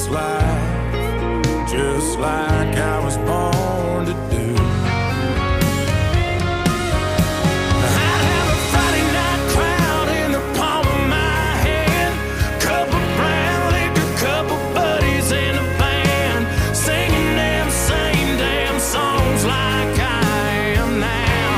life, just like I was born to do. I'd have a Friday night crowd in the palm of my hand, cup of brown liquor, couple buddies in a band, singing them same damn songs like I am now.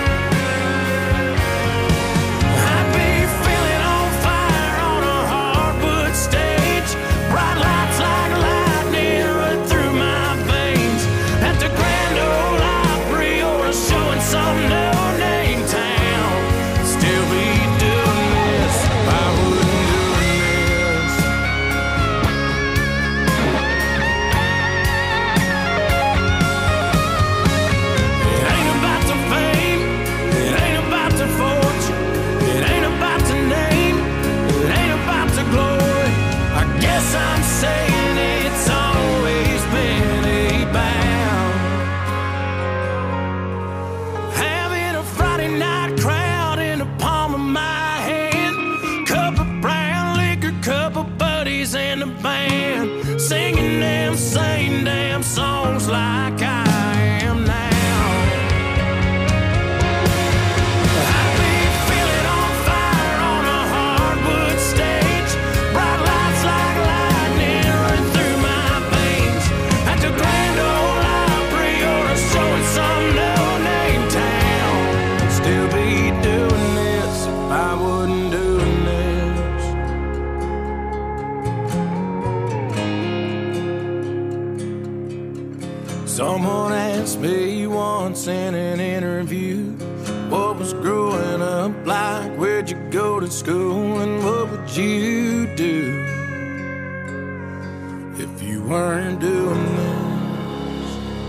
I'd be feeling on fire on a hardwood stage, bright lights like lightning run through my veins, at the Grand Ole Opry or a show in some no-name town. Still be doing this if I wouldn't doing this. It ain't about the fame, it ain't about the fortune, it ain't about the name, it ain't about the glory. I guess I'm saying it's always been about having a Friday night crowd in the palm of my hand, cup of brown liquor, couple buddies in the band, singing them same damn songs like I am now. I'd be feeling on fire on a hardwood stage, bright lights like lightning run through my veins, at the Grand Ole Opry or a show in some no-name town. Still be doing this if I wasn't doing this. Someone asked me once in an interview, what was growing up like, where'd you go to school, and what would you do if you weren't doing this?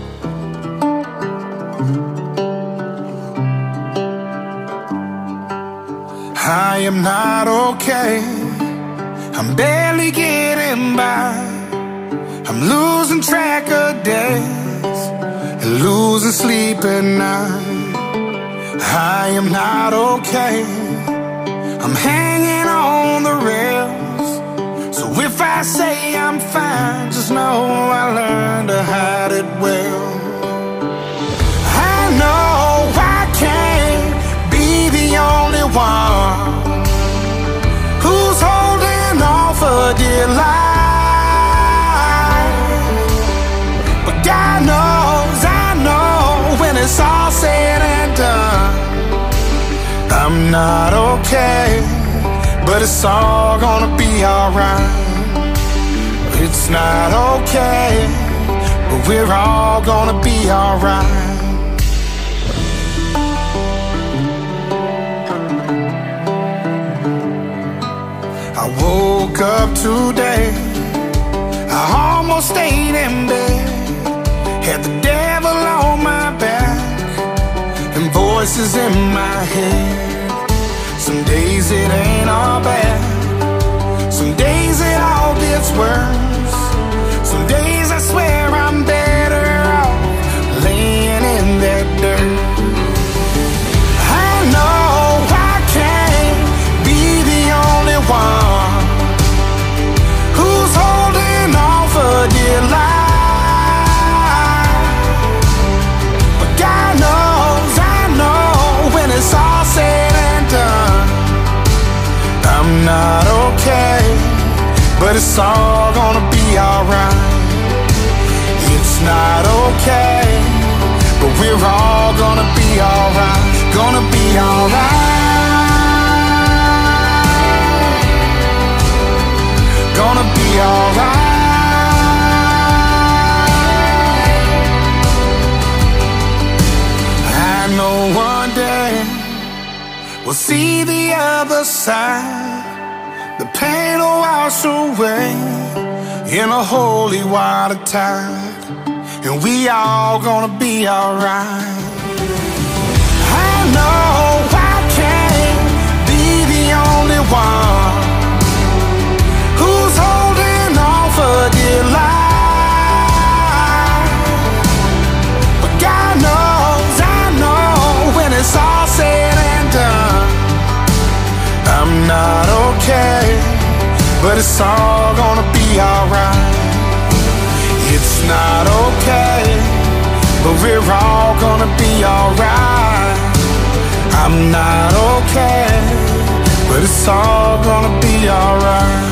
I am not okay, I'm barely getting by, I'm losing track of days and losing sleep at night. I am not okay, I'm hanging on the rails, so if I say I'm fine, just know I learned to hide it well. I know I can't be the only one who's holding on for dear life, but God knows, I know, when it's all said and done, I'm not okay, but it's all gonna be alright. It's not okay, but we're all gonna be alright. I woke up today, I almost stayed in bed, had the devil on my back and voices in my head. Some days it ain't all bad, some days it all gets worse, some days I swear I'm better off laying in that dirt. I know I can't be the only one who's holding on for dear life, but God knows, I know, when it's all said and done, I'm not okay, but it's all gonna be alright. It's not okay, but we're all gonna be alright, gonna be alright, gonna be alright. I know one day we'll see the other side, the pain will wash away in a holy water tide, and we all gonna be alright. I know I can't be the only one who's holding on for dear life, but God knows, I know, when it's all said and done, I'm not okay, but it's all gonna be alright. not okay, but we're all gonna be alright. I'm not okay, but it's all gonna be alright.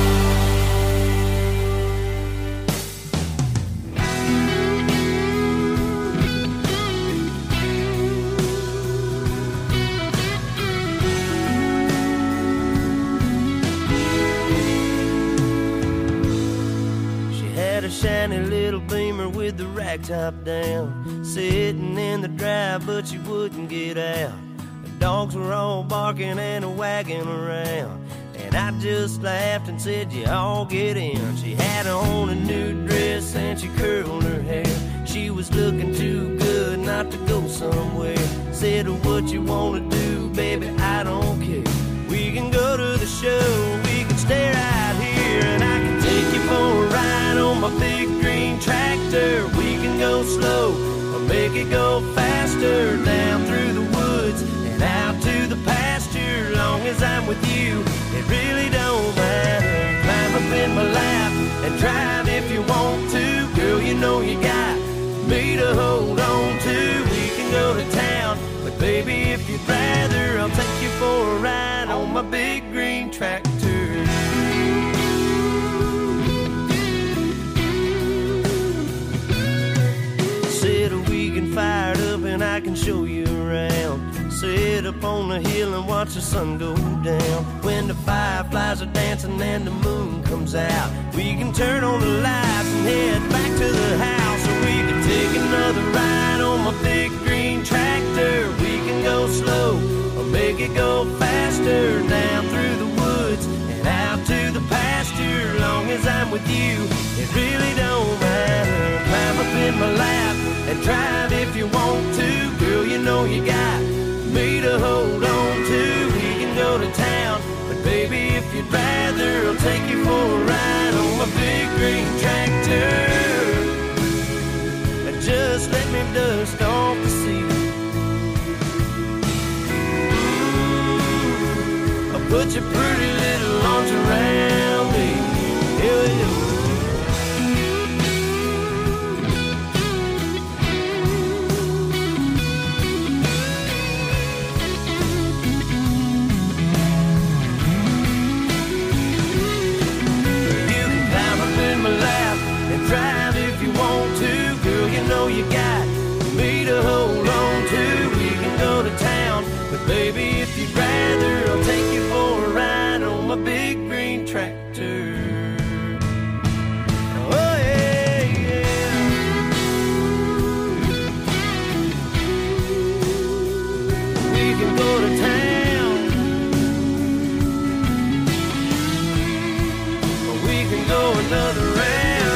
Shiny little Beamer with the rack top down, sitting in the drive, but she wouldn't get out. The dogs were all barking and wagging around, and I just laughed and said, you all get in. She had on a new dress and she curled her hair. She was looking too good not to go somewhere. Said, what you wanna do, baby, I don't care. We can go to the show, we can stay right here, and I can take you for a ride on my big green tractor. We can go slow or make it go faster, down through the woods and out to the pasture. Long as I'm with you, it really don't matter. Climb up in my lap and drive if you want to. Girl, you know you got me to hold on to. We can go to town, but baby, if you'd rather, I'll take you for a ride on my big green tractor. Fired up and I can show you around. Sit up on the hill and watch the sun go down. When the fireflies are dancing and the moon comes out, we can turn on the lights and head back to the house. Or we can take another ride on my big green tractor. We can go slow or make it go faster, down through the woods and out to the pasture. Long as I'm with you, it really don't matter. Climb up in my lap and drive if you want to. Girl, you know you got me to hold on to. We can go to town, but baby, if you'd rather, I'll take you for a ride on my big green tractor. And just let me dust off the seat. I'll put your pretty little arms around me. Yeah. Drive if you want to, girl, you know you got me to hold on to. We can go to town, but baby, if you'd rather, I'll take you for a ride on my big green tractor. Oh yeah, yeah. We can go to town, or we can go another round.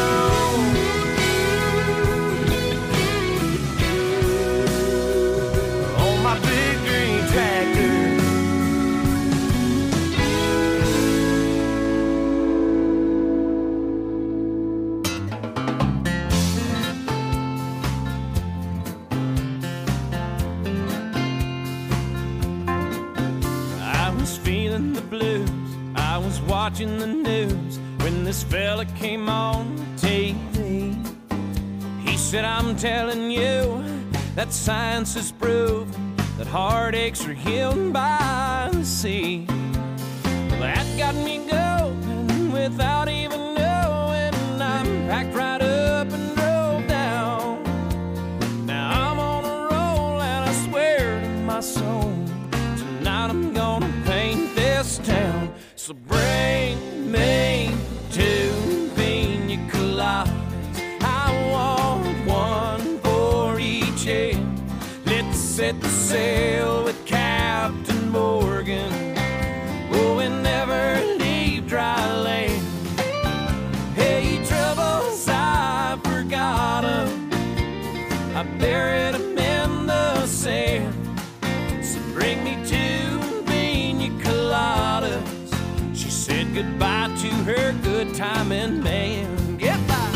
Watching the news when this fella came on TV. He said, I'm telling you that science has proved that heartaches are healed by the sea. Well, that got me going without even knowing. I'm packed right up and drove down. Now I'm on a roll and I swear to my soul, tonight I'm gonna paint this town. So bring me two pina coladas. I want one for each head. Let's set the sail with Captain Morgan. Oh, and never leave dry land. Hey, troubles, I forgot 'em. I buried 'em in the sand. So bring me two pina coladas. Said goodbye to her good timing man. Goodbye.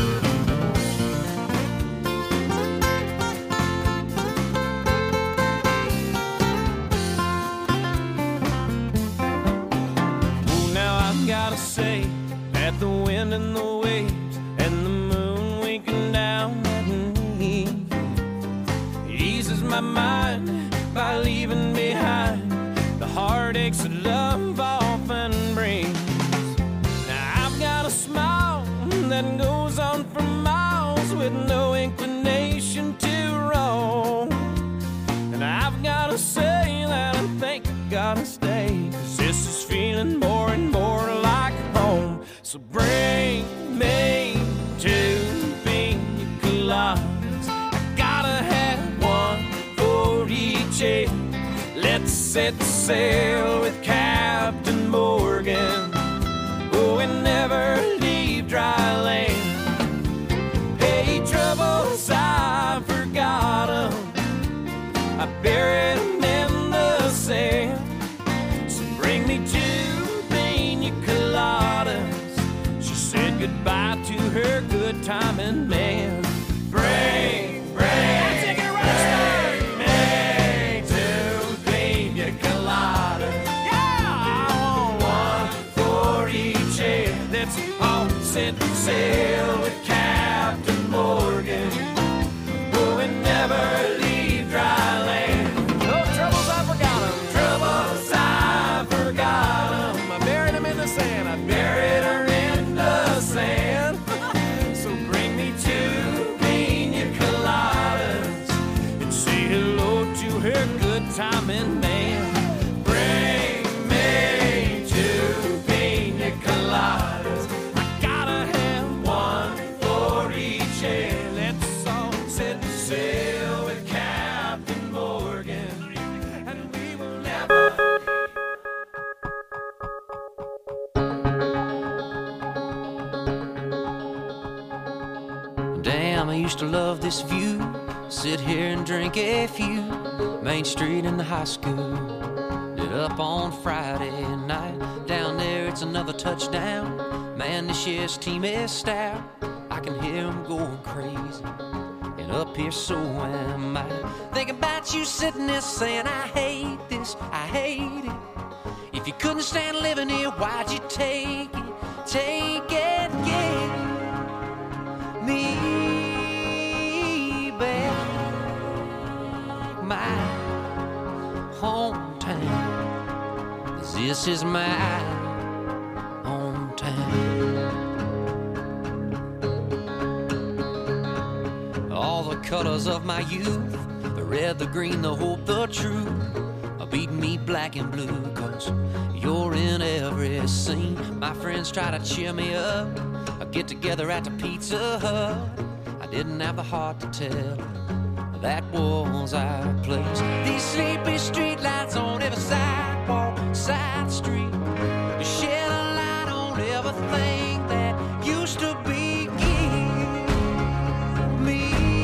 Oh, now I've gotta say that the wind and the waves and the moon winking So bring me two pina coladas. I gotta have one for each head. Let's set sail with Captain Morgan. Oh, and never leave dry land. Hey, troubles, I forgot 'em. I buried 'em in the sand. So bring me two pina coladas. She said goodbye to her good timing man. Bring me two pina coladas. Yeah, I want one for each head. Let's all set sail with Captain Morgan. Oh, and never leave dry land. No troubles, I forgot 'em. Troubles, I forgot 'em. I buried 'em in the sand. I buried her in the sand. So bring me two pina coladas and say hello to her good timing man. Bring me two pina coladas. I gotta have one for each head. Let's all set sail with Captain Morgan, and we will never. Damn, I used to love this view. Sit here and drink a few. Main Street in the high school. Lit up on Friday night. Down there, it's another touchdown. Man, this year's team is stout. I can hear them going crazy. And up here, so am I. Thinking about you sitting there saying, I hate this, I hate it. If you couldn't stand living here, why'd you take it? Take it, get me back. My hometown, 'cause this is my hometown. All the colors of my youth, the red, the green, the hope, the truth, are beating me black and blue, 'cause you're in every scene. My friends try to cheer me up, I get together at the Pizza Hut. I didn't have the heart to tell her that was our place. These sleepy street lights on every sidewalk, side street, shed a light on everything that used to be. Give me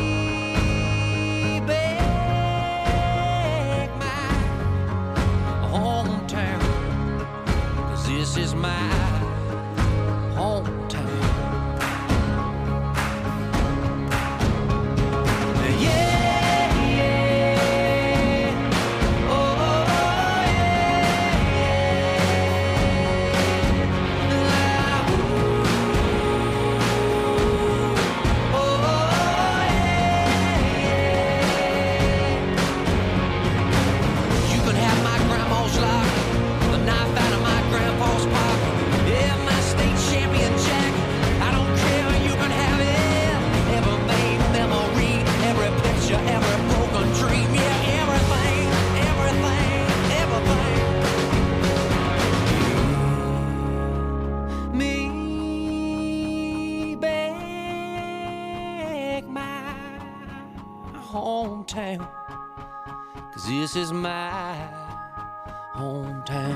back my hometown, 'cause this is my hometown. Hometown, 'cause this is my hometown.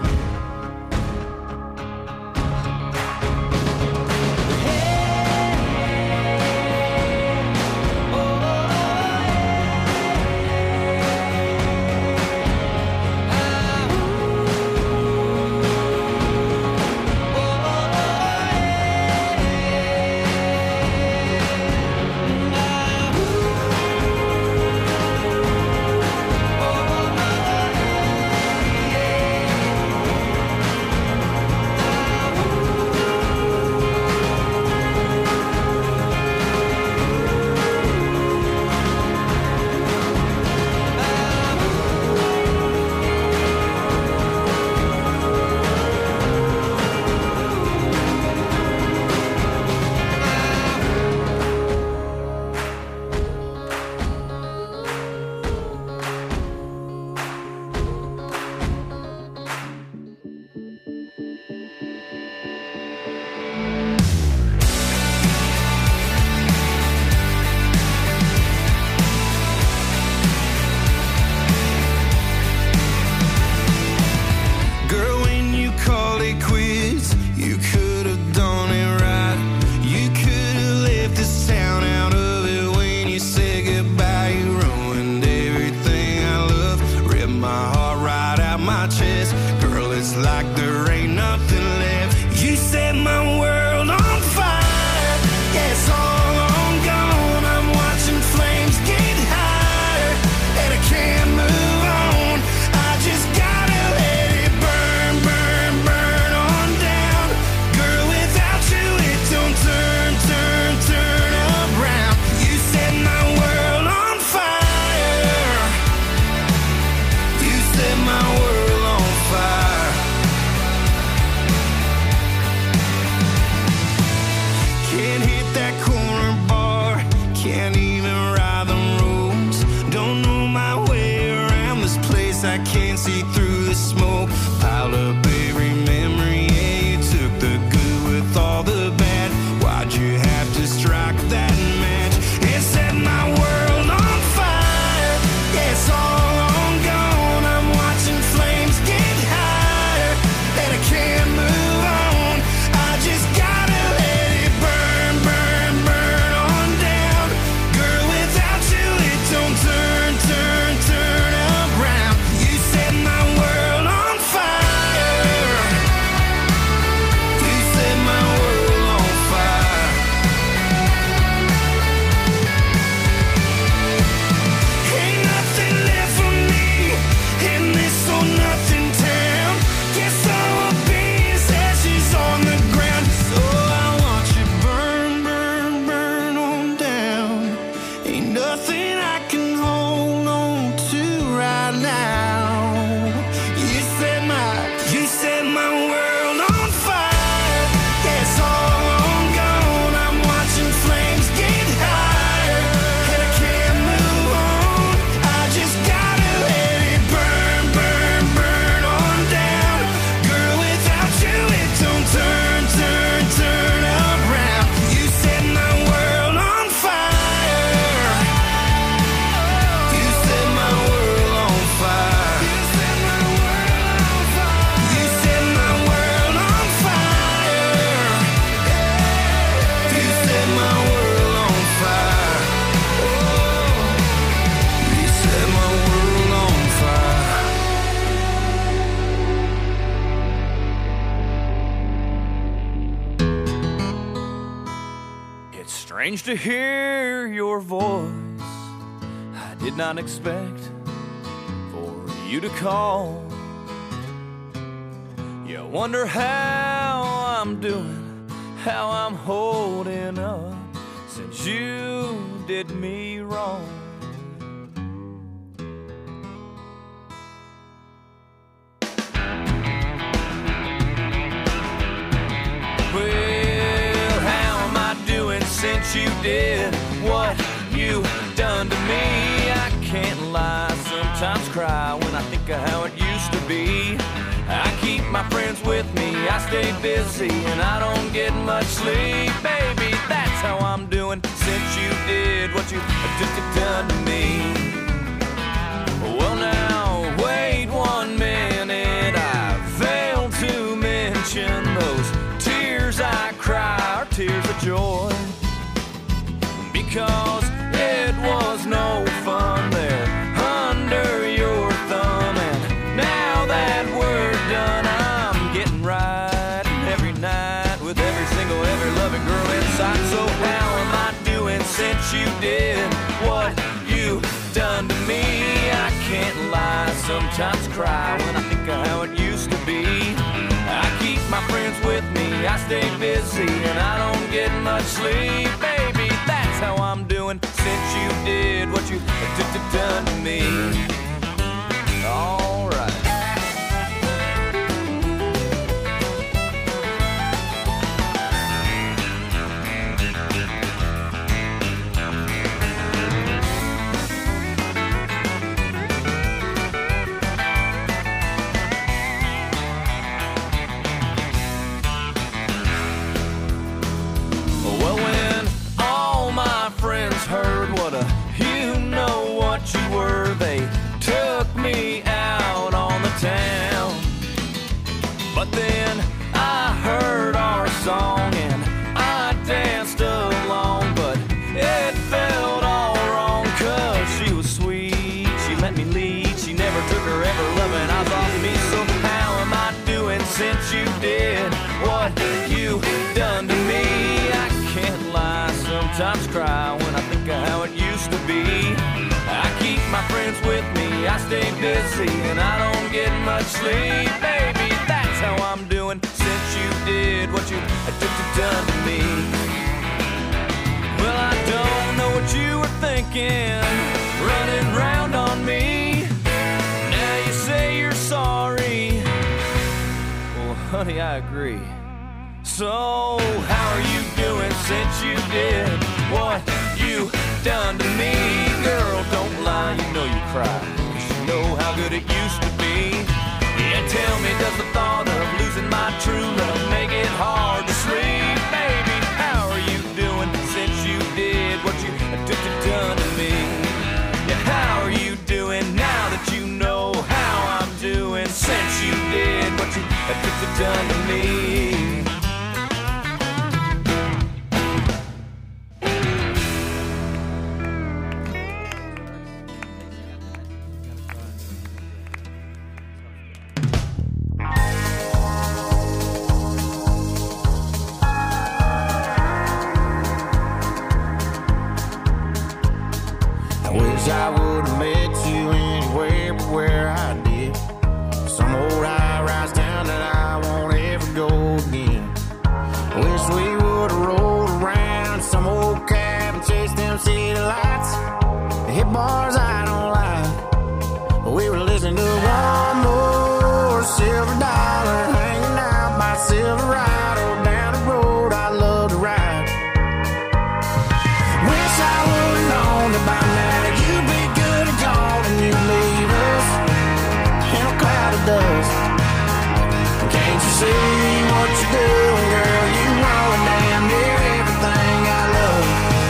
see through the smoke. Piled up every memory, yeah, you took the good with all the bad. Why'd you have to strike that match? It set my world on fire. Yeah, it's all on gone. I'm watching flames get higher, and I can't move on. I just gotta let it burn, burn, burn on down. Girl, without you it don't turn, turn, turn around. You set my world on fire. You set my world on fire. Ain't nothing left for me in this old nothing town. Guess all I'll be is ashes on the ground. So I want you burn, burn, burn on down. Ain't nothing I can hold on to right now. You set my world on fire. Yeah, it's all on gone. I'm watching flames get higher, and I can't move on. I just gotta let it burn, burn, burn on down. Girl, without you it don't turn, turn, turn around. You set my world on fire. You set my world on fire. You set my world on fire. You set my world on fire. You set my world on fire. You set my world on fire. It's strange to hear your voice. I did not expect for you to call. You wonder how I'm doing, how I'm holding up since you did me wrong. Well, how am I doing since you did what you done to me? I can't lie, sometimes cry when I think of how it used to be. I keep my friends with me, I stay busy, and I don't get much sleep. Baby, that's how I'm doing since you did what you done to me. Well now, wait 1 minute, I failed to mention those tears I cry are tears of joy. Because it was no fun there under your thumb, and now that we're done, I'm getting right every night with every loving girl inside. So how am I doing since you did what you done to me? I can't lie, sometimes cry when I think of how it used to be. I keep my friends with me, I stay busy, and I don't get much sleep. Baby, that's how I'm doing since you did what you done to me. All right. Well, when all my friends heard what you know what you were, they took me out on the town. But then I heard our song and I danced along, but it felt all wrong, 'cause she was sweet, she let me lead, she never took her ever loving eyes off me. So how am I doing since you did what you done to me? I can't lie, sometimes cry when I think of how it used to be. I keep my friends with me, I stay busy, and I don't get much sleep. Baby, that's how I'm doing since you did what you done to me. Well, I don't know what you were thinking, running round on me. Now you say you're sorry. Well, honey, I agree. So how are you doing since you did what you done to me? Girl, don't lie, you know you cry, 'cause you know how good it used to be. Yeah, tell me, does the thought of losing my true love make it hard to sleep? Baby, how are you doing since you did what you took to done to me? Yeah, how are you doing now that you know how I'm doing since you did what you took to done to me? I would have met you anywhere but where I did. Some old high-rise town that I won't ever go again. Wish we would have rolled around some old cab and chased them city lights. Hit bars I don't like, but we were listening to one more silver dollar, hanging out by Silverado down the road I love to ride. Wish I would have known about now. You leave us in a cloud of dust. Can't you see what you're doing, girl? You ruin damn near everything I love.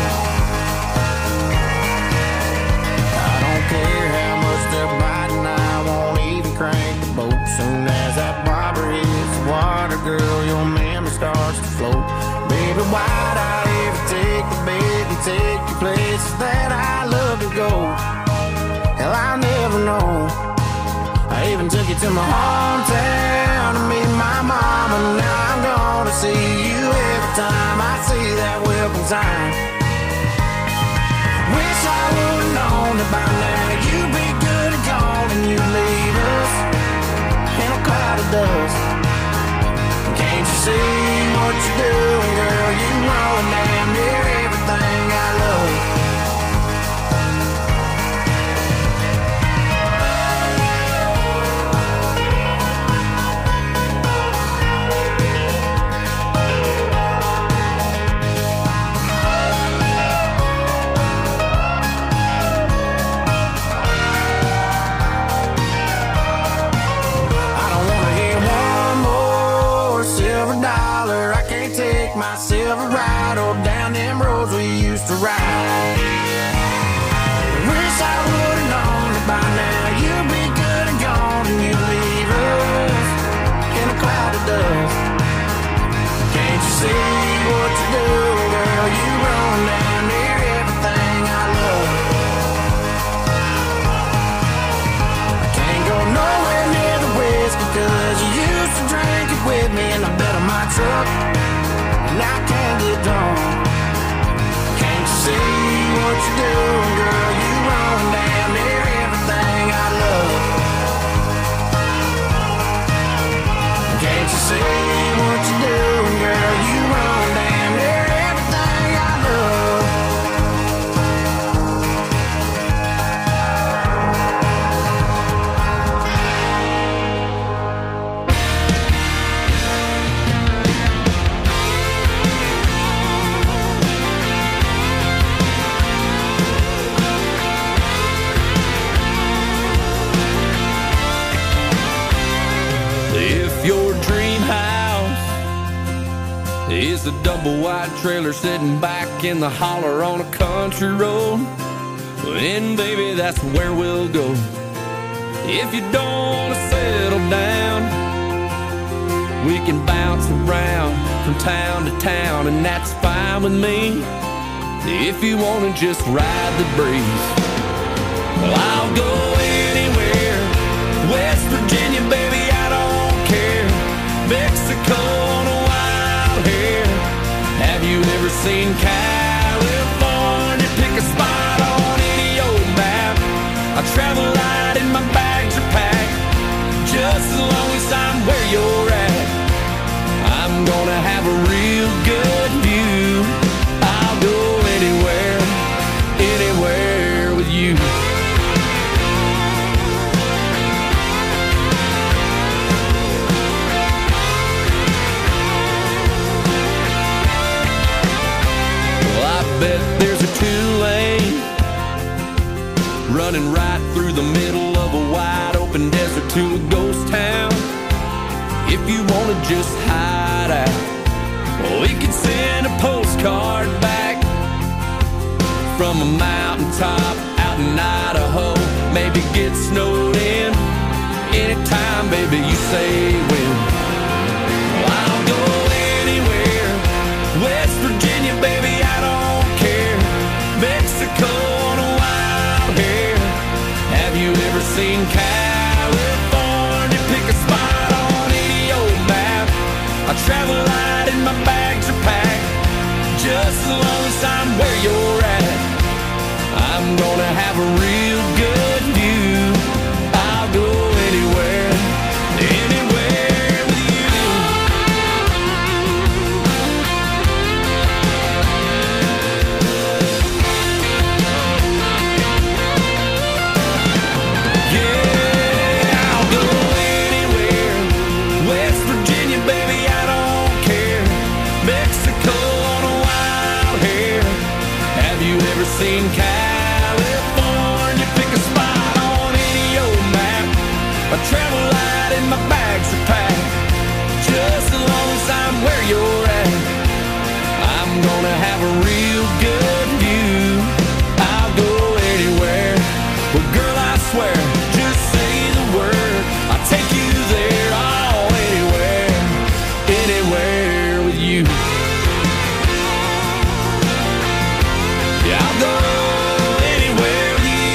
I don't care how much they're biting, I won't even crank the boat. Soon as that bobber hits the water, girl, your memory starts to float. Baby, why'd I ever take the bait and take you places that I love to go? Hell, I'll never know. I even took you to my hometown to meet my mama. Now I'm gonna see you every time I see that welcome sign. Wish I would've known about now. You'd be good and gone and you'd leave us in a cloud of dust. Can't you see what you're doing, girl? You ruin damn near everything I love. My Silverado down them roads we used to ride. Wish I would've known that by now you'd be good and gone and you'd leave us in a cloud of dust. Can't you see what you're doing, girl? You run down near everything I love. I can't go nowhere near the whiskey cause you used to drink it with me in the bed of my truck. And I can't get drunk. Can't you see what you're doing, girl? You run damn near everything I love. Can't you see what you're doing, girl? You run damn near everything I love. Your dream house is a double wide trailer sitting back in the holler on a country road. And baby, that's where we'll go. If you don't want to settle down, we can bounce around from town to town, and that's fine with me. If you want to just ride the breeze, well, I'll go anywhere. West Virginia, baby, I don't care. Mexico on a wild hair. Have you ever seen California? Pick a spot on any old map. I travel light and my bags are packed. Just as long as I'm where you're at, I'm gonna have a real good view. I'll go anywhere, anywhere with you. Bet there's a 2-lane running right through the middle of a wide open desert to a ghost town. If you wanna just hide out, well, we could send a postcard back from a mountaintop out in Idaho. Maybe get snowed in anytime, baby, you say when. Well, I'll go anywhere. West Virginia, baby, I don't care. Mexico on a wild hair. Have you ever seen California? Pick a spot on any old map. I travel light and my bags are packed. Just as long as I'm where you're at, I'm gonna have a real good view. I'll go anywhere, anywhere with you. Yeah, I'll go anywhere. West Virginia, baby, I don't care. Mexico on a wild hair. Have you ever seen California? Pick a spot on any old map. I travel light and my bags are packed. Just as long as I'm where you're at, I'm gonna have a real good view. I'll go anywhere. Well, girl, I swear, just say the word, I'll take you there. Oh, anywhere, anywhere with you. Yeah, I'll go anywhere with you.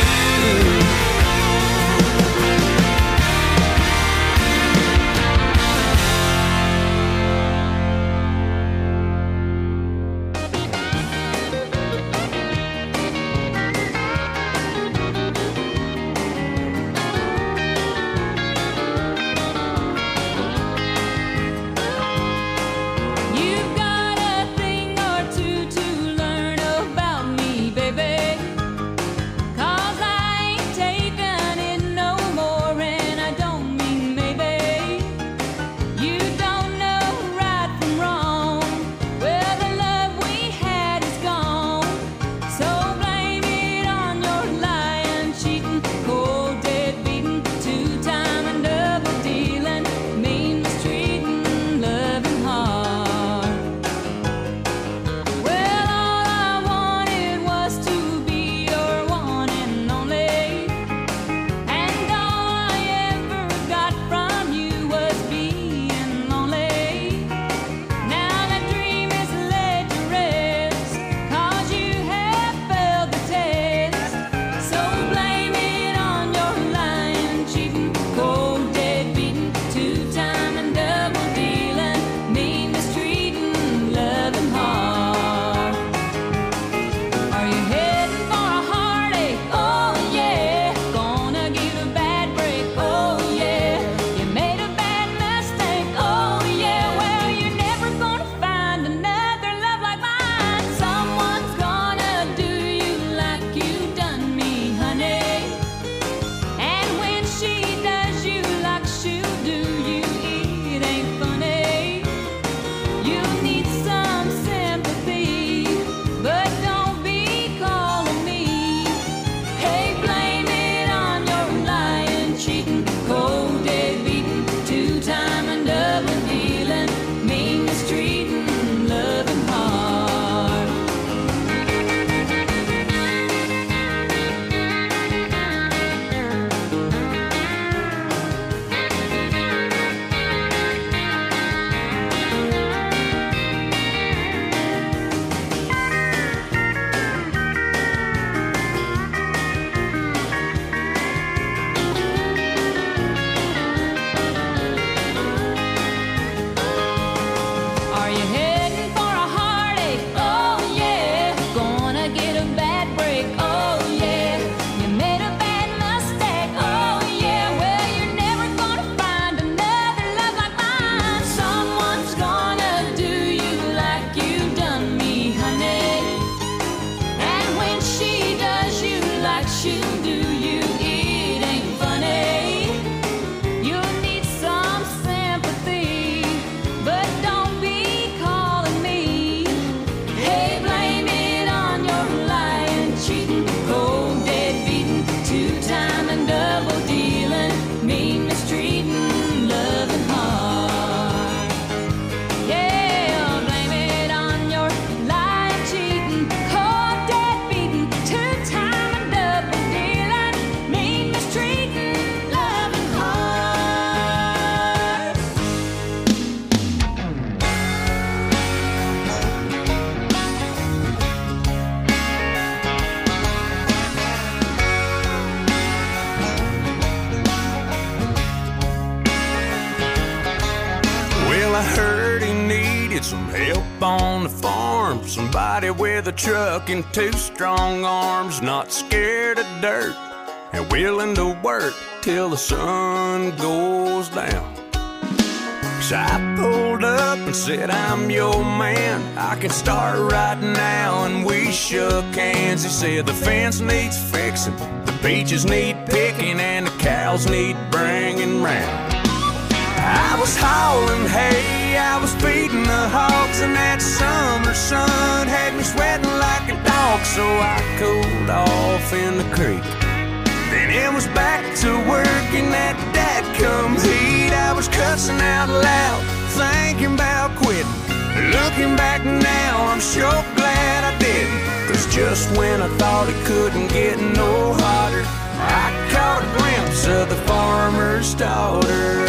farm, somebody with a truck and two strong arms, not scared of dirt and willing to work till the sun goes down. So I pulled up and said, I'm your man, I can start right now, and we shook hands. He said the fence needs fixing, the beaches need picking, and the cows need bringing round. I was hauling hay, I was feeding the hogs, and that summer sun had me sweating like a dog, so I cooled off in the creek. Then it was back to work in that dadgum heat. I was cussing out loud, thinking about quitting. Looking back now, I'm sure glad I didn't, 'cause just when I thought it couldn't get no hotter, I caught a glimpse of the farmer's daughter.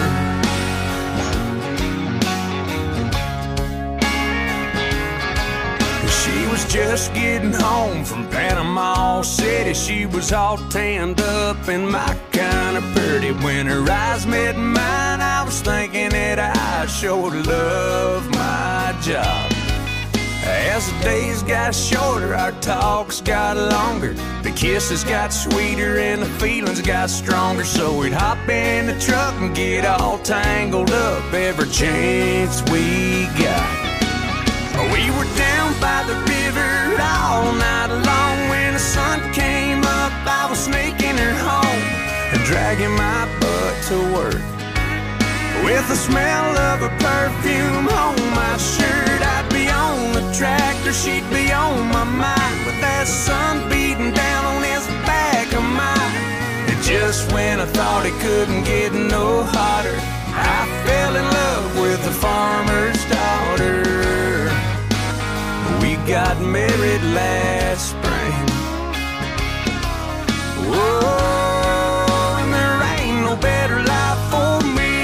She was just getting home from Panama City. She was all tanned up and my kind of pretty. When her eyes met mine, I was thinking that I sure love my job. As the days got shorter, our talks got longer. The kisses got sweeter and the feelings got stronger. So we'd hop in the truck and get all tangled up every chance we got. We were down by the river all night long. When the sun came up, I was sneaking her home and dragging my butt to work. With the smell of her perfume on my shirt, I'd be on the tractor, she'd be on my mind, with that sun beating down on his back of mine. And just when I thought it couldn't get no hotter, I fell in love with the farmer's daughter. We got married last spring. Whoa, and there ain't no better life for me.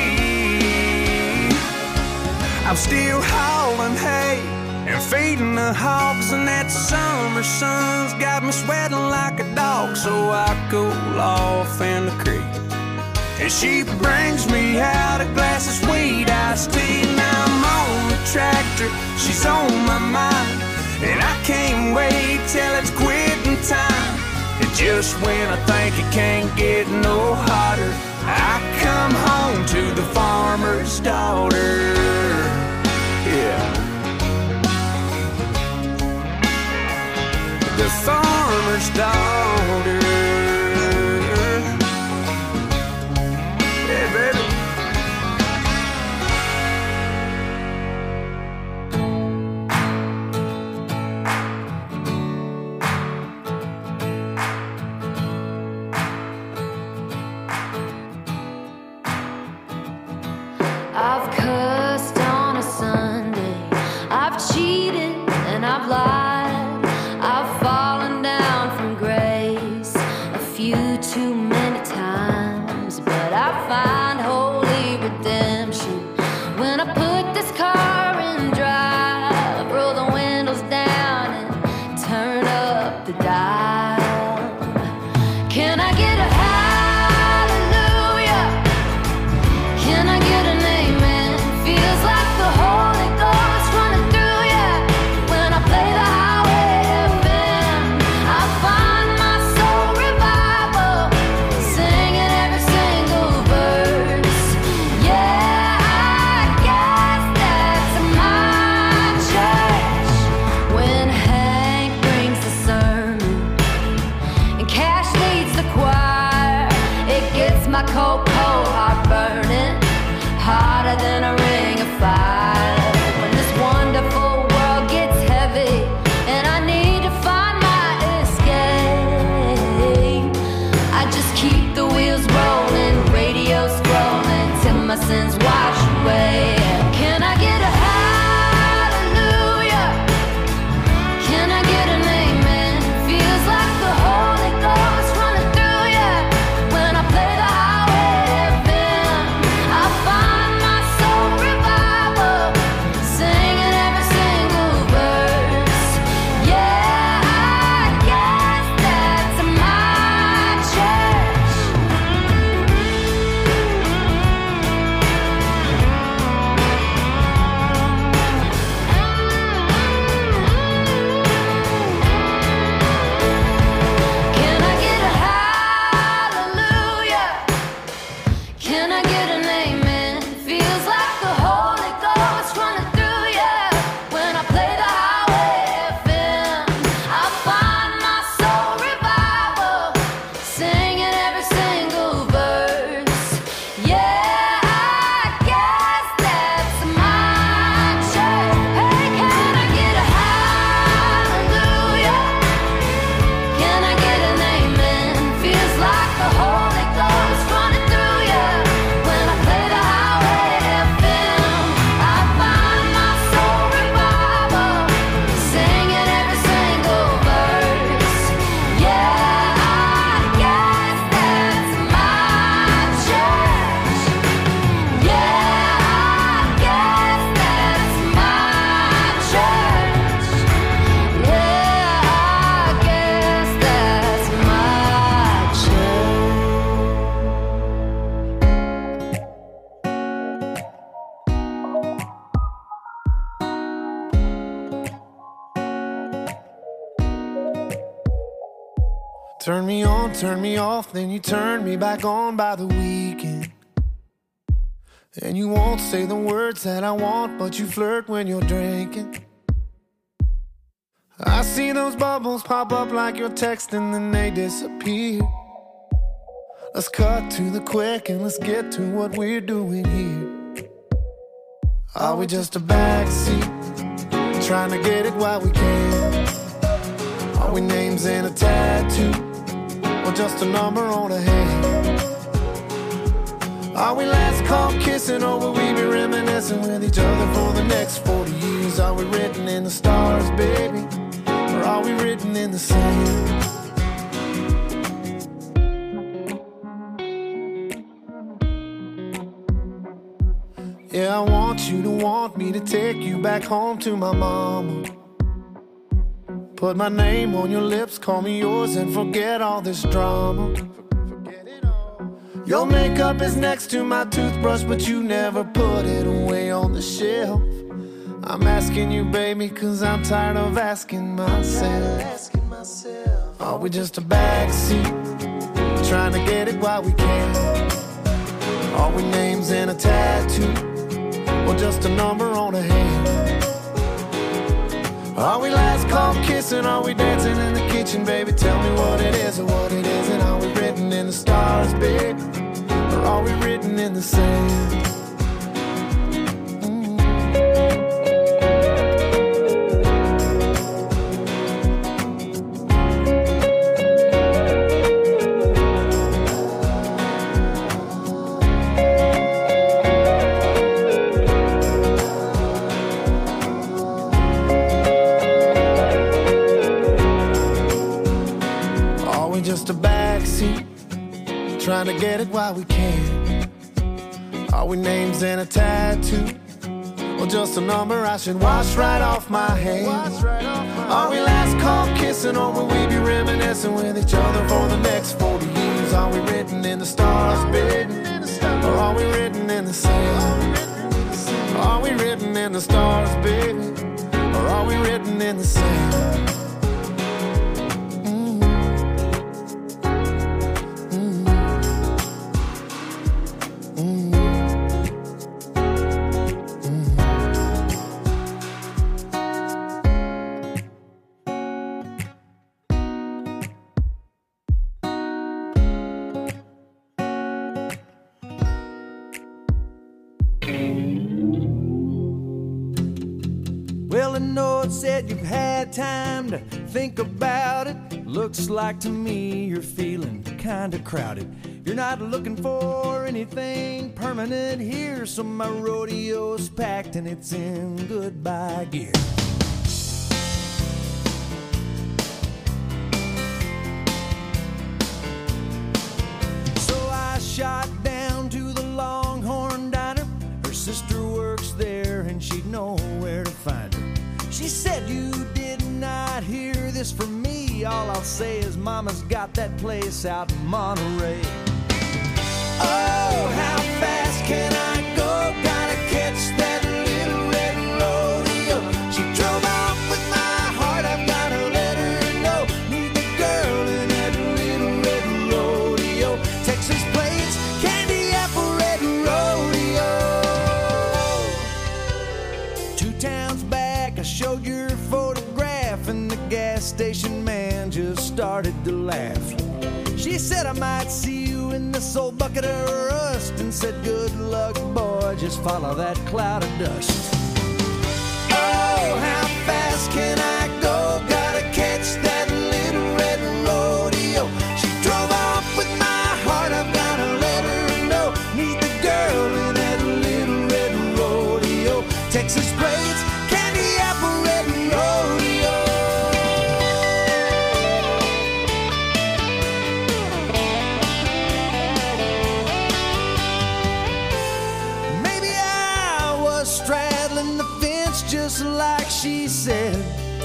I'm still hauling hay and feeding the hogs, and that summer sun's got me sweating like a dog, so I cool off in the creek. And she brings me out a glass of sweet iced tea. Now I'm on the tractor, she's on my mind, and I can't wait till it's quitting time. And just when I think it can't get no hotter, I come home to the farmer's daughter. Yeah. The farmer's daughter. Yeah, baby. I've cussed on a Sunday, I've cheated and I've lied, I've fallen down from grace Turn me on, turn me off, then you turn me back on by the weekend. And you won't say the words that I want, but you flirt when you're drinking. I see those bubbles pop up like you're texting, then they disappear. Let's cut to the quick and let's get to what we're doing here. Are we just a backseat, trying to get it while we can? Are we names in a tattoo, or just a number on a hand? Are we last call kissing, or will we be reminiscing with each other for the next 40 years? Are we written in the stars, baby, or are we written in the sand? Yeah, I want you to want me to take you back home to my mama. Put my name on your lips, call me yours, and forget all this drama. Your makeup is next to my toothbrush, but you never put it away on the shelf. I'm asking you, baby, cause I'm tired of asking myself. Are we just a backseat, trying to get it while we can? Are we names in a tattoo, or just a number on a hand? Are we last call kissing? Are we dancing in the kitchen, baby? Tell me what it is or what it isn't. Are we written in the stars, baby, or are we written in the sand? Just a backseat, trying to get it while we can. Are we names in a tattoo, or just a number I should wash right off my hands? Are we last call kissing, or will we be reminiscing with each other for the next 40 years? Are we written in the stars, baby, or are we written in the sand? Are we written in the stars, baby, or are we written in the sand? Well, I know it said you've had time to think about it. Looks like to me you're feeling kinda crowded. You're not looking for anything permanent here, so my rodeo's packed and it's in goodbye gear. So I shot down to the Longhorn Diner. Her sister works there and she'd know where to find her. She said you did not hear this from me. All I'll say is mama's got that place out in Monterey. Oh, how fast can I go? Gotta catch that little red rodeo. She drove off with my heart, I've gotta let her know. Need the girl in that little red rodeo. Texas plains, candy apple red rodeo. 2 towns back, I showed your photograph, and the gas station man just started to laugh. She said I might see you in this old bucket of rust, and said good luck, boy, just follow that cloud of dust. Oh, how fast can I go? Gotta catch that little red rodeo. She drove off with my heart, I've gotta let her know. Need the girl in that little red rodeo. Texas plains, candy apple red rodeo. Maybe I was straddling the fence just like she said.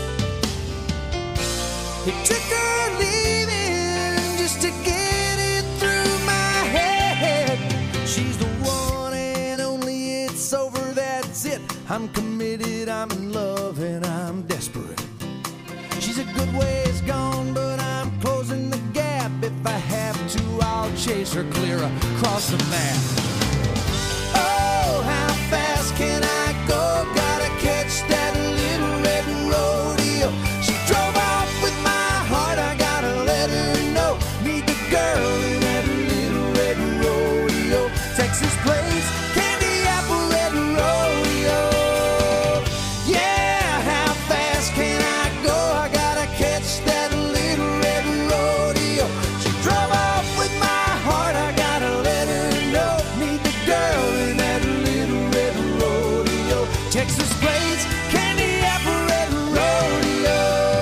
It took her leaving just to get it through my head. She's the one and only, it's over, that's it. I'm committed, I'm in love, and I'm desperate. She's a good ways gone, but I'm closing the gap. chase her clear across the map. Oh, how fast can I go? Gotta catch that little red rodeo. She drove off with my heart, I gotta let her know. Meet the girl in that little red rodeo. Texas Plains, Candy Apple Red Rodeo. Yeah, how fast can I go? I gotta catch that little red rodeo. She drove off with my heart, I gotta let her know. Meet the girl in that little red rodeo. Texas Plains, Candy Apple Red Rodeo.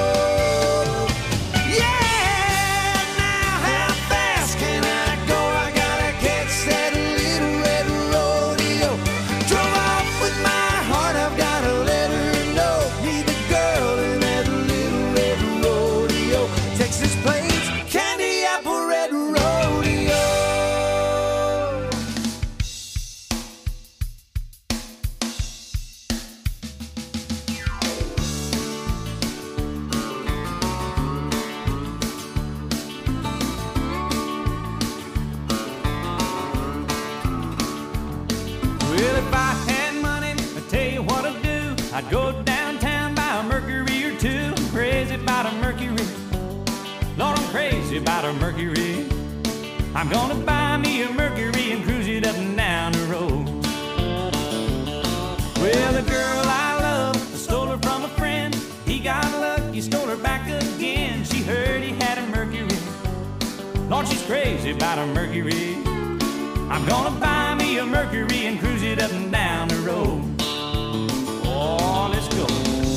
Yeah, now how fast can I go? I gotta catch that little red rodeo. Drove off with my heart, I've gotta let her know. Meet the girl in that little red rodeo. Texas Plains, Candy Apple Red Rodeo. Well, if I had money, I'd tell you what I'd do. I'd go downtown, buy a Mercury or two. I'm crazy about a Mercury. Lord, I'm crazy about a Mercury. I'm gonna buy me a Mercury and cruise it up and down the road. Well, the girl I love, I stole her from a friend. He got lucky, stole her back again. She heard he had a Mercury. Lord, she's crazy about a Mercury. I'm gonna buy me a Mercury and cruise it up and down the road. Oh, let's go.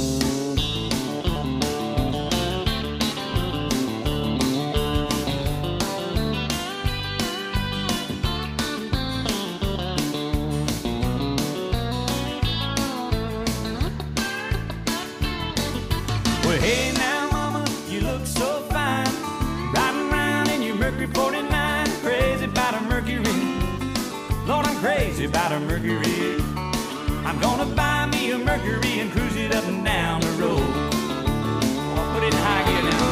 Well, hey now, mama, you look so fine. Riding around in your Mercury 49. Crazy about a Mercury. Lord, I'm crazy about a Mercury. I'm gonna buy me a Mercury and cruise it up and down the road. I'll put it in high gear now.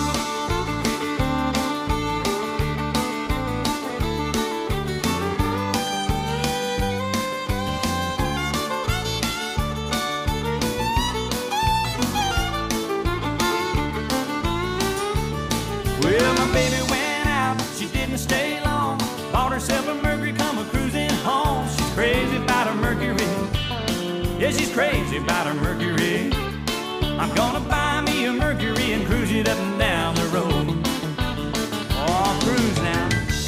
Well, my baby went out, she didn't stay long. Bought herself a Mercury, come a cruising home. She's crazy about a Mercury. Yeah, she's crazy about a Mercury. I'm gonna buy me a Mercury and cruise it up and down the road. Oh, cruise now.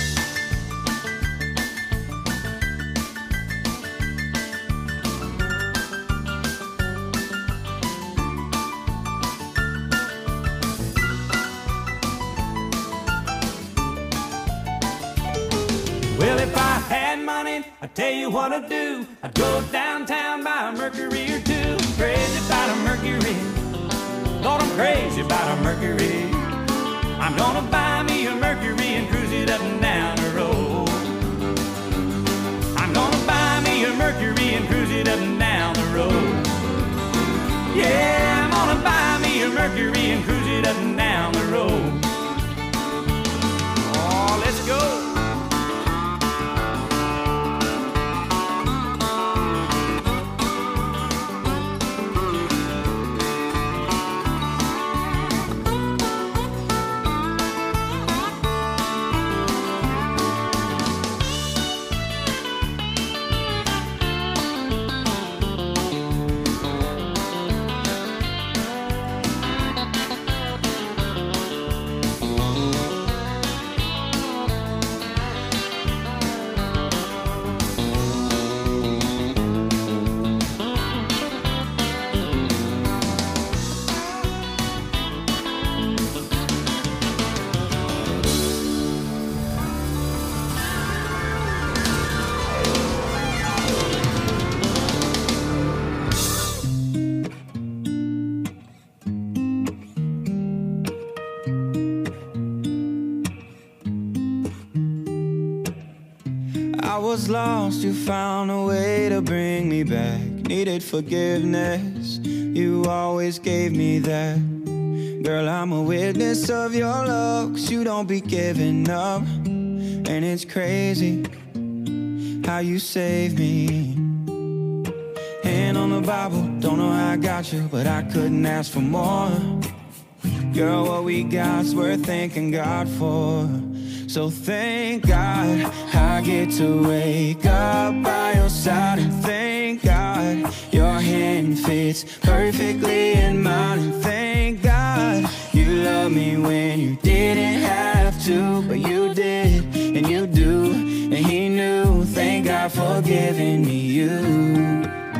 Well, if I had money, I'd tell you what I'd do. I'd go downtown, buy a Mercury or two. Crazy about a Mercury. Lord, I'm crazy about a Mercury. I'm gonna buy me a Mercury and cruise it up and down the road. I'm gonna buy me a Mercury and cruise it up and down the road. Yeah, I'm gonna buy me a Mercury and cruise it up and down the road. Oh, let's go. I was lost, you found a way to bring me back. Needed forgiveness, you always gave me that. Girl, I'm a witness of your love, 'cause you don't be giving up. And it's crazy how you saved me. Hand on the Bible, don't know how I got you, but I couldn't ask for more. Girl, what we got's worth thanking God for. So thank God I get to wake up by your side. And thank God your hand fits perfectly in mine. And thank God you love me when you didn't have to, but you did, and you do, and he knew. Thank God for giving me you.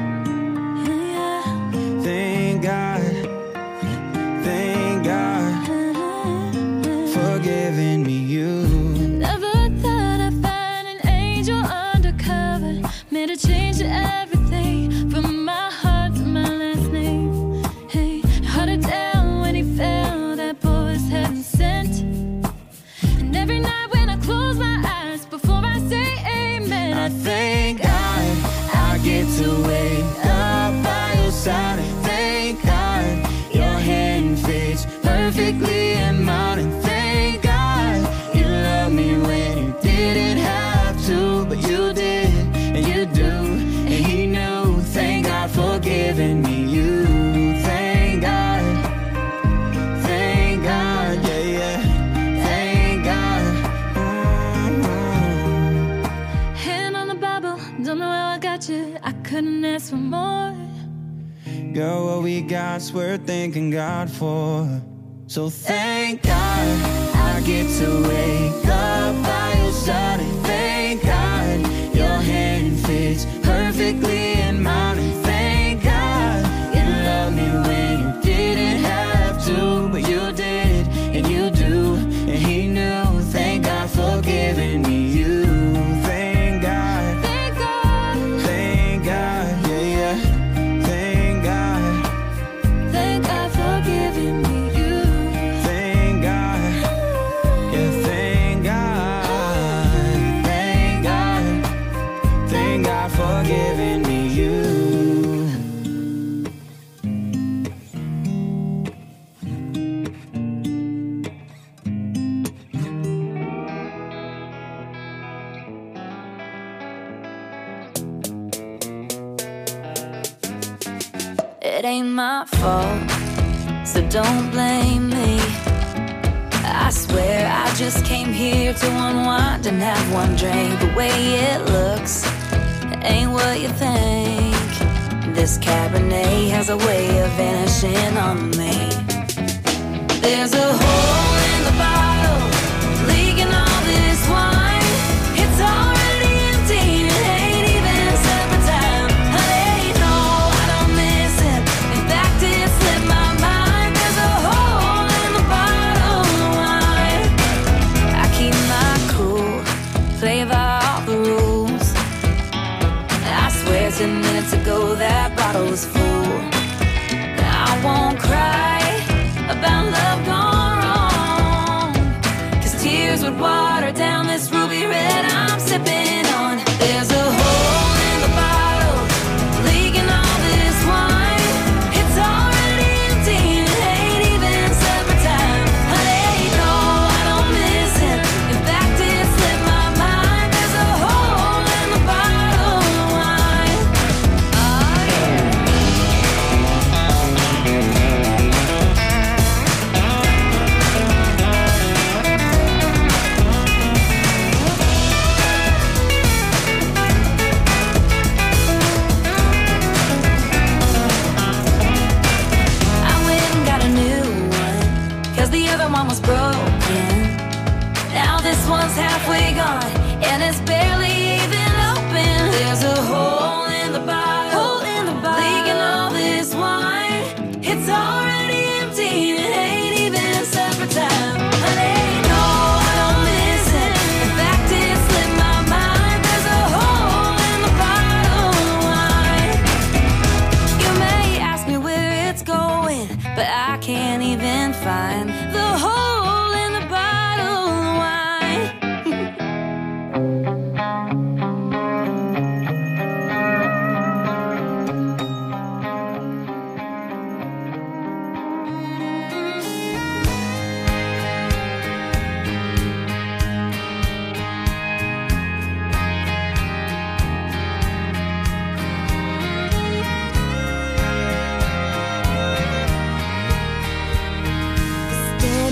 Thank God, thank God for giving me you. Never thought I'd find an angel undercover, made a change to everything, from my heart to my last name. Hey, held it down when he fell, that boy was heaven sent. And every night when I close my eyes, before I say amen, I thank God I get to wake up by your side. And thank God your hand fits perfectly in mine. And thank God you love me when you didn't have to, but you did, and you do, and he knew. Thank God for giving me you. Thank God, yeah, yeah. Thank God. hand on the Bible, don't know how I got you, I couldn't ask for more. Girl, what we got's worth thanking God for. So thank God I get to wake up by your side. And thank God your hand fits perfectly in mine. And thank God you love me when you didn't have to, but you did, and you do, and he knew. Thank God for giving me you. Thank God, Thank God, thank God, yeah, yeah. Thank God, thank God for giving me you. thank God, yeah, thank God, thank God, thank God for giving me you. It ain't my fault, so don't blame me. I swear I just came here to unwind and have one drink. The way it looks ain't what you think. This Cabernet has a way of vanishing on me. There's a hole in the bottle, leaking all this wine. It's already empty, it ain't even supper time. Honey, no, I don't miss it. In fact, it slipped my mind. There's a hole in the bottle of wine. I keep my cool, play by all the rules. I swear 10 minutes ago that bottle was full. I won't cry about love gone wrong, 'cause tears would water down this ruby red I'm sipping on. There's a hole in the bottle, leaking all this wine. It's already empty, it ain't even supper time. Honey, no, I don't miss it. In fact, it slipped my mind. There's a hole in the bottle of wine. Oh, yeah. I went and got a new one, 'cause the other one was broken. Now this one's halfway gone, and it's barely even open. There's a hole in the bottle, leaking all this wine. It's already empty, it ain't even supper time. Honey, no, I don't miss it. In fact, it slipped my mind. There's a hole in the bottle of wine. You may ask me where it's going, but I can't even find the hole in the bottle of wine.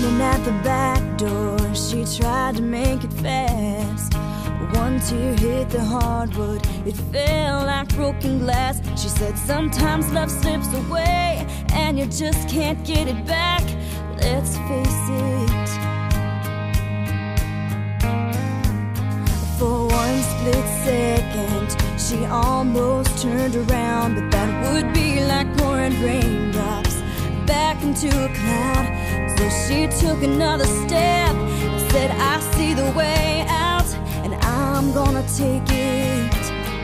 standing at the back door. She tried to make it fast. One tear hit the hardwood, it fell like broken glass. She said sometimes love slips away and you just can't get it back. Let's face it. For one split second she almost turned around, but that would be like pouring raindrops back into a cloud. So she took another step and said, I see the way out, and I'm gonna take it.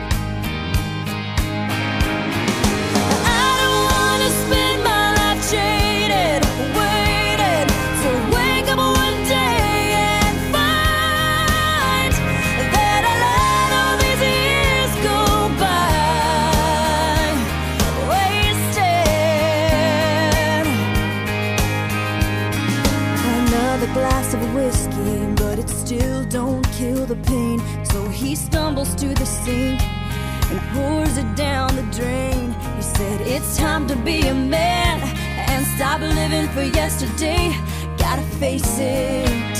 I don't wanna spend my life jaded, waiting to wake up one day and find that I let all these years go by wasted. Another glass of whiskey, but it still don't kill the pain. So he stumbles to the sink and pours it down the drain. He said, it's time to be a man and stop living for yesterday. Gotta face it.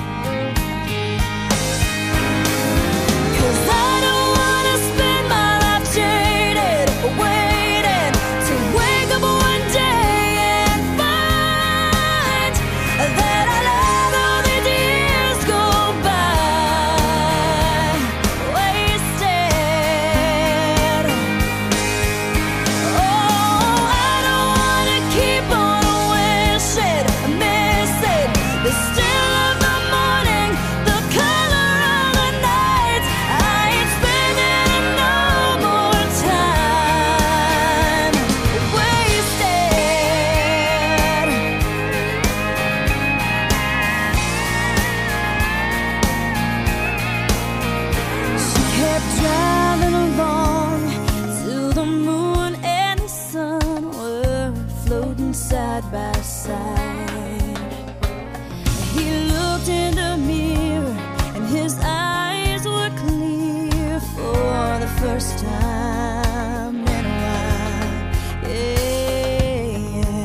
'Cause I don't wanna spend my life jaded, waiting to wake up one day and find that I let all these years go by wasted. Oh, I don't wanna keep on wishing, missing the still of the morning, the color of the night. I ain't spending no more time wasted. She kept driving along till the moon and the sun were floating side by side. He looked in the mirror and his eyes were clear for the first time in a while. Yeah.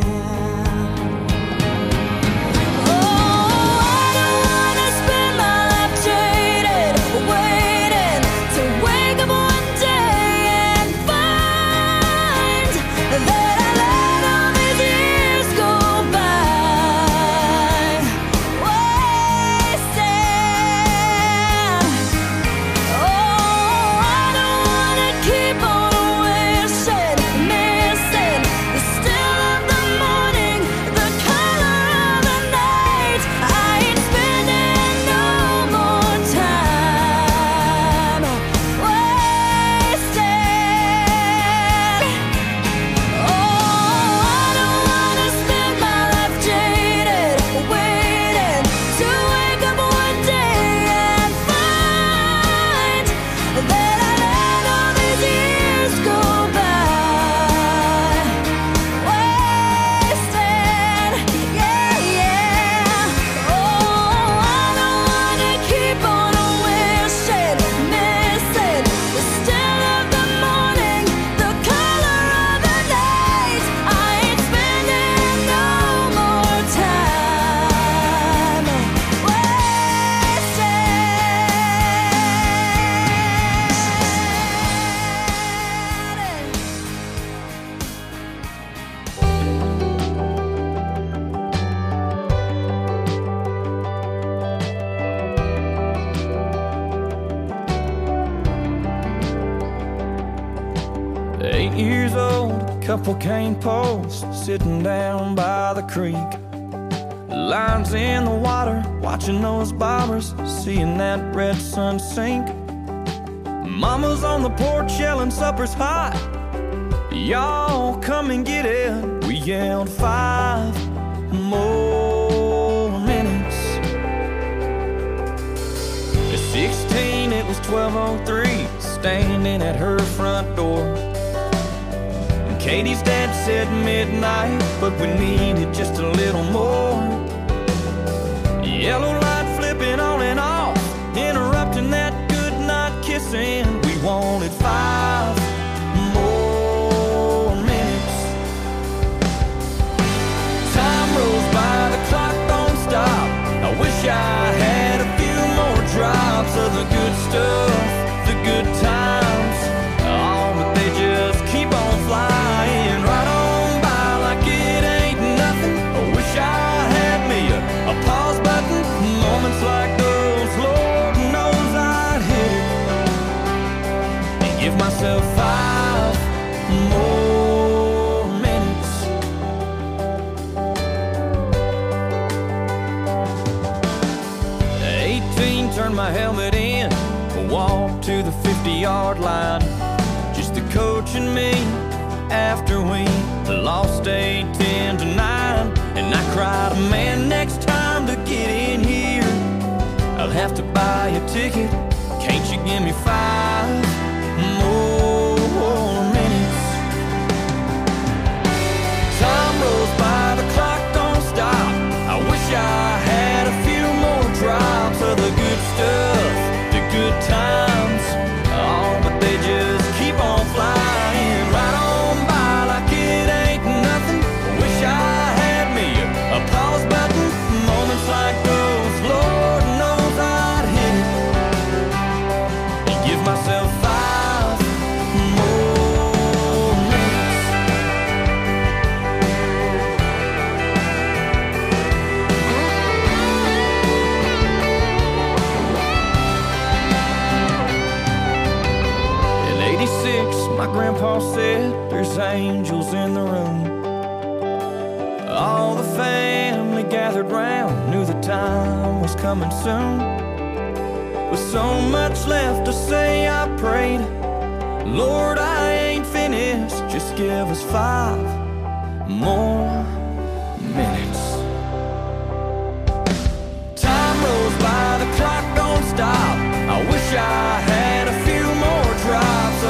Oh, I don't wanna spend my life jaded, waiting to wake up one day and find that I let all these years go by wasted. Oh, I don't wanna keep on wishing, missing the still of the morning, the color of the night. I ain't spending no more time wasted. Oh, I don't wanna spend my life jaded, waiting to wake up one day and find that I let all these years go by wasted. Yeah, yeah. Oh, I don't wanna keep on wishing, missing the still of the morning, the color of the night. I ain't spending no more time wasted. Eight years old, couple cane posts sitting down by the creek. Lines in the water, watching those bobbers, seeing that red sun sink. Mama's on the porch yelling supper's hot. Y'all come and get it. We yelled 5 more minutes. At 16 it was 12:03, standing at her front door. Katie's dad said midnight, but we needed just a little more. Yellow light flipping on and off, interrupting that good night kissing. We wanted 5 more minutes. Time rolls by, the clock good stuff, the good times. Oh, but they just keep on flying right on by like it ain't nothing. I wish I had me a pause button. Moments like those, Lord knows I'd hit it and give myself 5 more minutes. 18, turned my helmet in, walked to the 50-yard line. Just the coach and me after we lost 8-10 to 9. And I cried, man, next time to get in here I'll have to buy a ticket. Can't you give me 5 more minutes? Time rolls by, the clock don't stop. I wish I had a few more drops of the good stuff, the good times. Oh, but they just keep on flying right on by like it ain't nothing. Wish I had me a pause button. Moments like those, Lord knows I'd hit it and give myself 5 more minutes. In '86, my grandpa said there's angels in the room. All the family gathered round, knew the time was coming soon. With so much left to say, I prayed, Lord, I ain't finished, just give us 5 more minutes. Time rolls by, the clock don't stop. I wish I